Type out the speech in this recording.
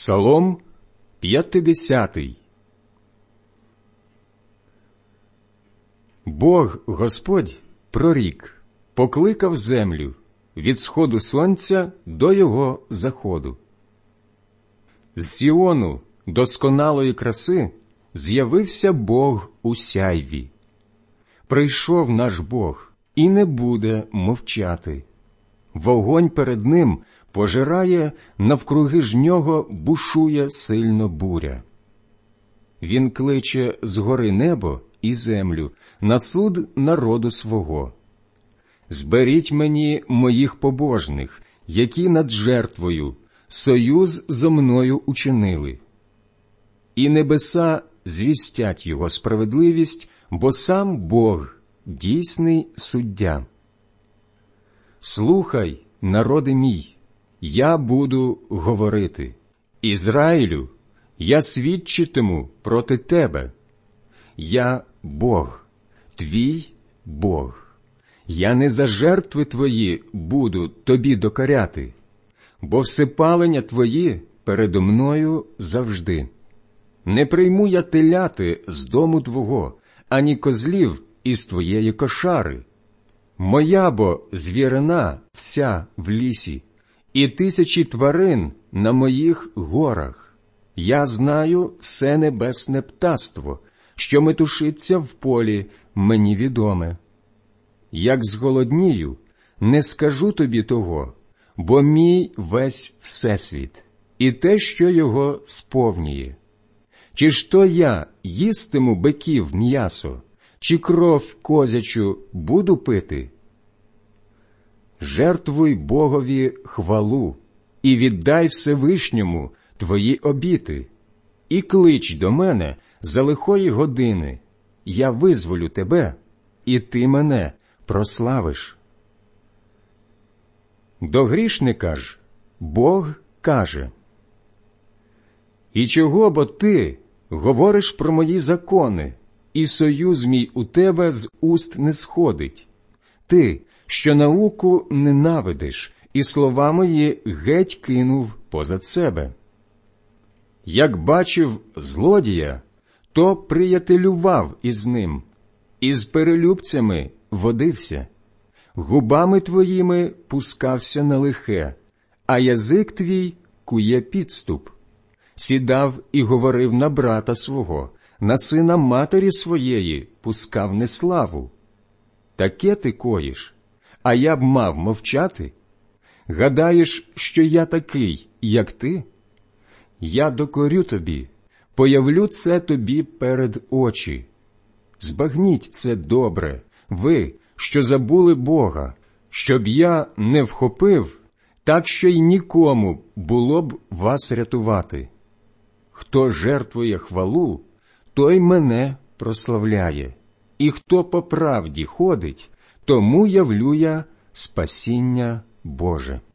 Псалом 50. Бог Господь прорік, покликав землю від сходу сонця до його заходу. З Сіону досконалої краси з'явився Бог у сяйві. Прийшов наш Бог і не буде мовчати. Вогонь перед ним пожирає, навкруги ж нього бушує сильно буря. Він кличе згори небо і землю на суд народу свого. Зберіть мені моїх побожних, які над жертвою союз зо мною учинили. І небеса звістять його справедливість, бо сам Бог – дійсний суддя. Слухай, народи мій, я буду говорити. Ізраїлю, я свідчитиму проти тебе. Я Бог, твій Бог. Я не за жертви твої буду тобі докоряти, бо всепалення твої передо мною завжди. Не прийму я теляти з дому твого, ані козлів із твоєї кошари. Моя бо звірина вся в лісі, і тисячі тварин на моїх горах. Я знаю все небесне птаство, що метушиться в полі, мені відоме. Як зголоднію, не скажу тобі того, бо мій весь всесвіт, і те, що його сповнює. Чи ж то я їстиму биків м'ясо, чи кров козячу буду пити? Жертвуй Богові хвалу, і віддай Всевишньому твої обіти, і клич до мене за лихої години. Я визволю тебе, і ти мене прославиш. До грішника ж Бог каже: «І чого бо ти говориш про мої закони, і союз мій у тебе з уст не сходить? Ти, що науку ненавидиш, і слова мої геть кинув позад себе. Як бачив злодія, то приятелював із ним, і з перелюбцями водився. Губами твоїми пускався на лихе, а язик твій кує підступ. Сідав і говорив на брата свого, на сина матері своєї пускав неславу. Таке ти коїш, а я б мав мовчати? Гадаєш, що я такий, як ти? Я докорю тобі, появлю це тобі перед очі. Збагніть це добре, ви, що забули Бога, щоб я не вхопив, так що й нікому було б вас рятувати. Хто жертвує хвалу, той мене прославляє, і хто по правді ходить, тому явлю я спасіння Боже».